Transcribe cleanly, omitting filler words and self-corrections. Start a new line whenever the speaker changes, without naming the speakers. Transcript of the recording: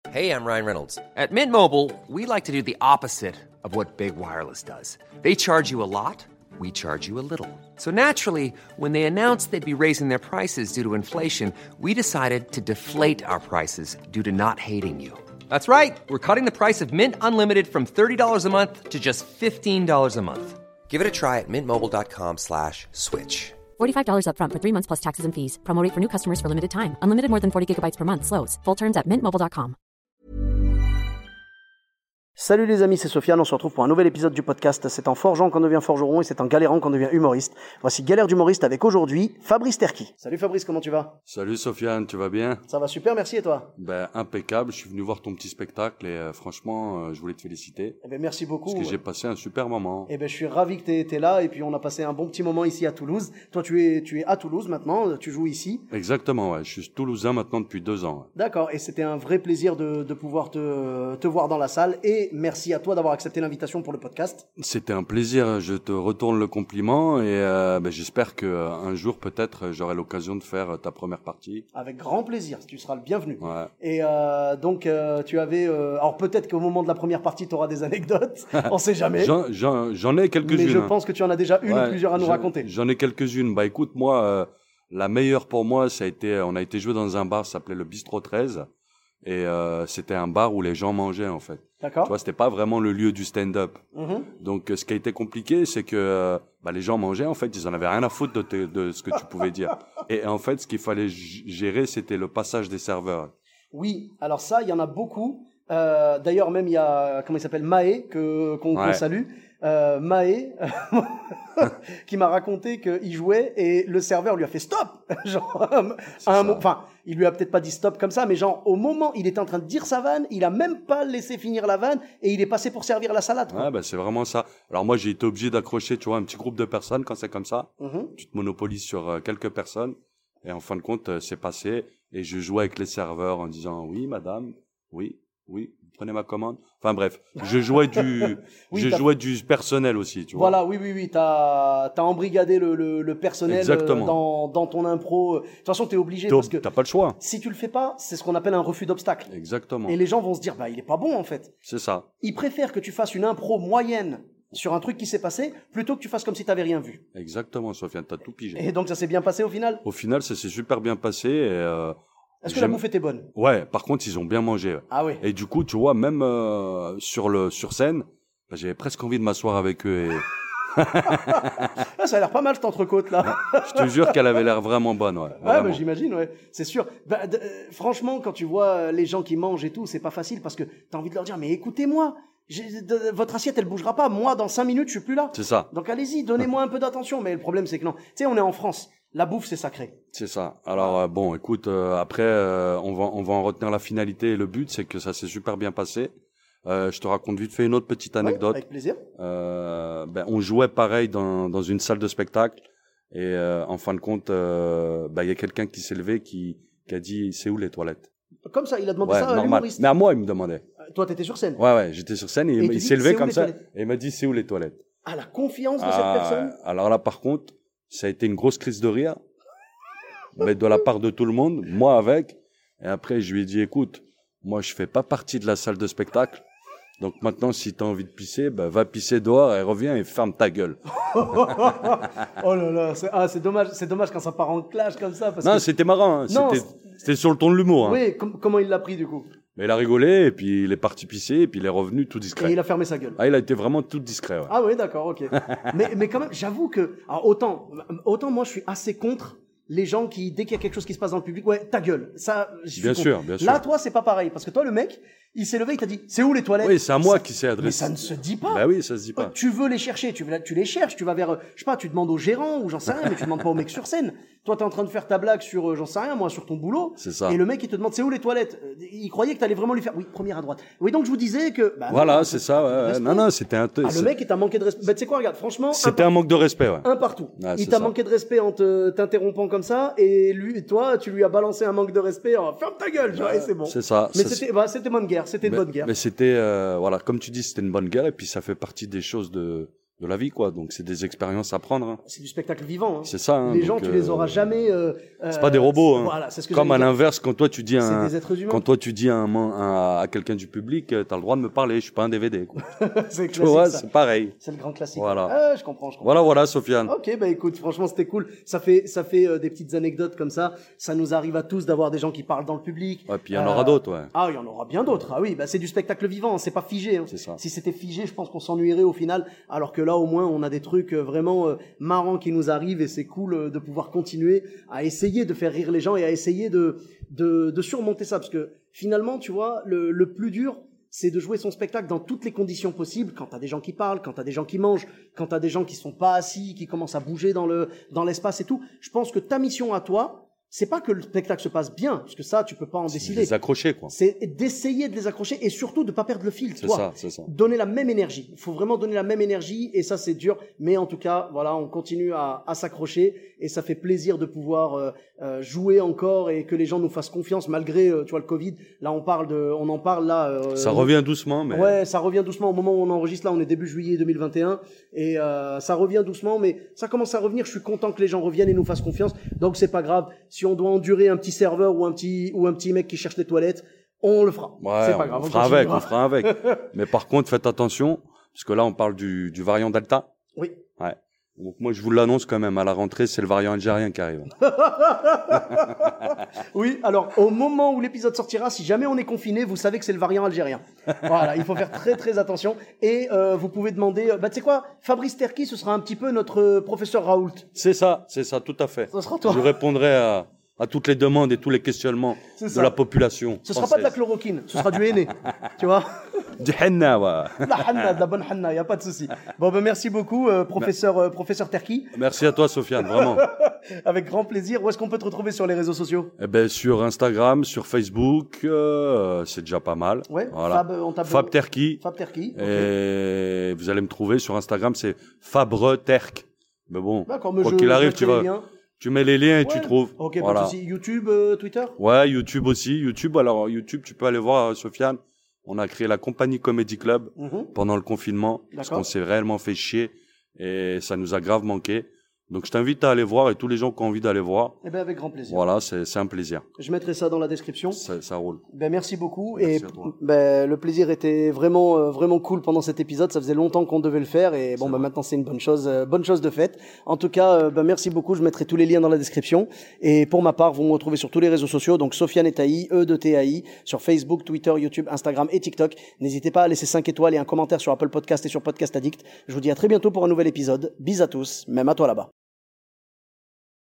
Hey, I'm Ryan Reynolds. At Mint Mobile, we like to do the opposite of what Big Wireless does. They charge you a lot, we charge you a little. So naturally, when they announced they'd be raising their prices due to inflation, we decided to deflate our prices due to not hating you. That's right. We're cutting the price of Mint Unlimited from $30 a month to just $15 a month. Give it a try at mintmobile.com/switch.
$45 up front for 3 months plus taxes and fees. Promo rate for new customers for limited time. Unlimited more than 40 gigabytes per month. Slows full terms at mintmobile.com.
Salut les amis, c'est Sofiane, on se retrouve pour un nouvel épisode du podcast. C'est en forgeant qu'on devient forgeron et c'est en galérant qu'on devient humoriste. Voici Galère d'humoriste avec aujourd'hui Fabrice Terki. Salut Fabrice, comment tu vas ?
Salut Sofiane, tu vas bien ?
Ça va super, merci et toi ?
Impeccable, je suis venu voir ton petit spectacle et franchement, je voulais te féliciter.
Merci beaucoup.
Parce que j'ai passé un super moment.
Je suis ravi que tu étais là et puis on a passé un bon petit moment ici à Toulouse. Toi tu es à Toulouse maintenant, tu joues ici.
Exactement, ouais, je suis toulousain maintenant depuis 2 ans. Ouais.
D'accord, et c'était un vrai plaisir de pouvoir te voir dans la salle et merci à toi d'avoir accepté l'invitation pour le podcast.
C'était un plaisir, je te retourne le compliment et j'espère qu'un jour peut-être j'aurai l'occasion de faire ta première partie.
Avec grand plaisir, tu seras le bienvenu.
Ouais.
Et donc tu avais... alors peut-être qu'au moment de la première partie tu auras des anecdotes, on sait jamais.
J'en ai quelques-unes.
Mais je pense que tu en as déjà une ou plusieurs à nous raconter.
J'en ai quelques-unes. Écoute, moi, la meilleure pour moi, on a été joué dans un bar, ça s'appelait le Bistrot 13. Et c'était un bar où les gens mangeaient en fait.
D'accord.
Tu vois, c'était pas vraiment le lieu du stand-up. Donc ce qui a été compliqué, c'est que les gens mangeaient en fait, ils en avaient rien à foutre de ce que tu pouvais dire. Et en fait, ce qu'il fallait gérer, c'était le passage des serveurs.
Oui, alors ça, il y en a beaucoup. D'ailleurs, même il y a comment il s'appelle Maé qu'on salue. Maé qui m'a raconté qu'il jouait et le serveur lui a fait stop. Il lui a peut-être pas dit stop comme ça, mais genre au moment il était en train de dire sa vanne, il a même pas laissé finir la vanne et il est passé pour servir la salade. Quoi.
Ouais, c'est vraiment ça. Alors moi j'ai été obligé d'accrocher, tu vois, un petit groupe de personnes quand c'est comme ça. Tu te monopolises sur quelques personnes et en fin de compte c'est passé et je jouais avec les serveurs en disant oui madame, oui. Prenez ma commande. Enfin bref, je jouais du personnel aussi, tu vois.
Voilà, oui. T'as embrigadé le personnel dans ton impro. De toute façon, t'es obligé parce que
t'as pas le choix.
Si tu le fais pas, c'est ce qu'on appelle un refus d'obstacle.
Exactement.
Et les gens vont se dire, il est pas bon en fait.
C'est ça.
Ils préfèrent que tu fasses une impro moyenne sur un truc qui s'est passé plutôt que tu fasses comme si t'avais rien vu.
Exactement, Sofiane, t'as tout pigé.
Et donc ça s'est bien passé au final ?
Au final, ça s'est super bien passé et
est-ce que la bouffe était bonne ? Ouais,
par contre, ils ont bien mangé.
Ah oui.
Et du coup, tu vois, même sur scène, j'avais presque envie de m'asseoir avec eux. Et...
ça a l'air pas mal cette entrecôte là.
Je te jure qu'elle avait l'air vraiment bonne. Ouais,
j'imagine, c'est sûr. Franchement, quand tu vois les gens qui mangent et tout, c'est pas facile parce que t'as envie de leur dire, mais écoutez-moi, votre assiette elle bougera pas. Moi, dans 5 minutes, je suis plus là.
C'est ça.
Donc allez-y, donnez-moi un peu d'attention. Mais le problème, c'est que non. Tu sais, on est en France. La bouffe, c'est sacré.
C'est ça. Alors écoute, après, on va en retenir la finalité et le but, c'est que ça s'est super bien passé. Je te raconte vite fait une autre petite anecdote.
Avec plaisir.
On jouait pareil dans une salle de spectacle et en fin de compte, il y a quelqu'un qui s'est levé qui a dit c'est où les toilettes ?
Comme ça, il a demandé ça à l'humoriste.
Mais à moi, il me demandait.
Toi, t'étais sur scène.
Ouais, j'étais sur scène et il s'est levé comme ça et il m'a dit c'est où les toilettes ?
Ah, la confiance de cette personne.
Alors là, par contre, ça a été une grosse crise de rire, mais de la part de tout le monde, moi avec. Et après, je lui ai dit, écoute, moi, je fais pas partie de la salle de spectacle. Donc maintenant, si t'as envie de pisser, va pisser dehors et reviens et ferme ta gueule.
Oh là là, c'est dommage quand ça part en clash comme ça.
C'était marrant. C'était sur le ton de l'humour.
Oui, comment il l'a pris du coup ?
Mais il a rigolé et puis il est parti pisser et puis il est revenu tout discret.
Et il a fermé sa gueule.
Ah, il a été vraiment tout discret. Ouais.
Ah oui, d'accord, ok. mais quand même, j'avoue que alors autant moi je suis assez contre les gens qui dès qu'il y a quelque chose qui se passe dans le public, ta gueule. Ça,
bien sûr.
Là, toi, c'est pas pareil parce que toi, le mec, il s'est levé, il t'a dit, c'est où les toilettes ?
Oui, c'est à moi qui s'est adressé.
Mais ça ne se dit pas.
Bah oui, ça se dit pas.
Tu veux les chercher, tu les cherches, tu vas vers, je sais pas, tu demandes au gérant ou j'en sais rien, mais tu demandes pas au mec sur scène. Toi, t'es en train de faire ta blague sur, j'en sais rien, moi, sur ton boulot.
C'est ça.
Et le mec, il te demande, c'est où les toilettes ? Il croyait que t'allais vraiment lui faire, oui, première à droite. Oui, donc je vous disais que,
voilà, c'est ça, ouais. Non, c'était
le mec, il t'a manqué de respect. Tu sais quoi, regarde, franchement.
C'était un manque de respect, ouais.
Un partout.
Ah,
il t'a manqué de respect en t'interrompant comme ça, et toi, tu lui as balancé un manque de respect, ferme ta gueule, tu vois, et c'est bon.
C'est ça.
Mais c'était bonne guerre, c'était une bonne guerre.
Mais c'était, comme tu dis, c'était une bonne guerre, et puis ça fait partie des choses de de la vie, quoi. Donc, c'est des expériences à prendre. Hein.
C'est du spectacle vivant. Hein.
C'est ça. Hein,
les gens, tu les auras jamais.
C'est pas des robots. Hein.
Voilà, c'est ce que
comme à l'inverse, quand toi tu dis
c'est des êtres humains.
quand toi tu dis à quelqu'un du public, t'as le droit de me parler. Je suis pas un DVD. Quoi.
C'est
tu vois, c'est pareil.
C'est le grand classique.
Voilà.
Ah, je comprends.
Voilà, Sofiane.
Ok, bah écoute, franchement, c'était cool. Ça fait des petites anecdotes comme ça. Ça nous arrive à tous d'avoir des gens qui parlent dans le public.
Ouais, puis il y en aura d'autres, ouais.
Ah, il y en aura bien d'autres. Ah oui, bah c'est du spectacle vivant. C'est pas figé. Hein.
C'est ça.
Si c'était figé, je pense qu'on s'ennuierait au final. Alors que là, au moins, on a des trucs vraiment marrants qui nous arrivent et c'est cool de pouvoir continuer à essayer de faire rire les gens et à essayer de surmonter ça. Parce que finalement, tu vois, le plus dur, c'est de jouer son spectacle dans toutes les conditions possibles, quand t'as des gens qui parlent, quand t'as des gens qui mangent, quand t'as des gens qui sont pas assis, qui commencent à bouger dans l'espace et tout. Je pense que ta mission à toi, c'est pas que le spectacle se passe bien, parce que ça, tu peux pas en décider.
Les accrocher, quoi.
C'est d'essayer de les accrocher et surtout de pas perdre le fil, toi.
C'est ça.
Donner la même énergie. Il faut vraiment donner la même énergie et ça, c'est dur. Mais en tout cas, voilà, on continue à s'accrocher et ça fait plaisir de pouvoir jouer encore et que les gens nous fassent confiance malgré, tu vois, le Covid. Là, on en parle là.
Ça revient doucement, mais.
Ouais, ça revient doucement. Au moment où on enregistre là, on est début juillet 2021 et ça revient doucement, mais ça commence à revenir. Je suis content que les gens reviennent et nous fassent confiance. Donc c'est pas grave. Si on doit endurer un petit serveur ou un petit mec qui cherche les toilettes, on le fera.
Ouais,
c'est pas grave.
On fera avec. Mais par contre, faites attention, parce que là, on parle du variant Delta.
Oui.
Ouais. Donc moi, je vous l'annonce quand même, à la rentrée, c'est le variant algérien qui arrive.
Oui, alors au moment où l'épisode sortira, si jamais on est confiné, vous savez que c'est le variant algérien. Voilà, il faut faire très très attention. Et vous pouvez demander, tu sais quoi, Fabrice Terki, ce sera un petit peu notre professeur Raoult.
C'est ça, tout à fait.
Ce sera toi.
Je répondrai à toutes les demandes et tous les questionnements de la population.
Ce sera pas de la chloroquine, ce sera du henné, tu vois.
Du henna, ouais.
De la bonne henna, y a pas de souci. Bon, ben merci beaucoup, professeur Terki.
Merci à toi, Sofiane, vraiment.
Avec grand plaisir. Où est-ce qu'on peut te retrouver sur les réseaux sociaux?
Eh ben, sur Instagram, sur Facebook, c'est déjà pas mal.
Ouais.
Voilà. Fab Terki.
Fab Terki.
Et vous allez me trouver sur Instagram, c'est Fabre Terk. Mais bon, quoi qu'il arrive, tu mets les liens et tu trouves.
Ok,
voilà.
pas de souci. YouTube, Twitter?
Ouais, YouTube aussi. YouTube, tu peux aller voir, Sofiane. On a créé la Compagnie Comedy Club pendant le confinement. Parce qu'on s'est réellement fait chier et ça nous a grave manqué. Donc, je t'invite à aller voir et tous les gens qui ont envie d'aller voir.
Eh ben, avec grand plaisir.
Voilà, c'est un plaisir.
Je mettrai ça dans la description.
Ça roule.
Ben, merci beaucoup.
Merci
et le plaisir était vraiment cool pendant cet épisode. Ça faisait longtemps qu'on devait le faire et bon, maintenant c'est une bonne chose de faite. En tout cas, merci beaucoup. Je mettrai tous les liens dans la description. Et pour ma part, vous me retrouvez sur tous les réseaux sociaux. Donc, Sofiane et Taï, E2TAI, sur Facebook, Twitter, YouTube, Instagram et TikTok. N'hésitez pas à laisser 5 étoiles et un commentaire sur Apple Podcast et sur Podcast Addict. Je vous dis à très bientôt pour un nouvel épisode. Bis à tous, même à toi là-bas.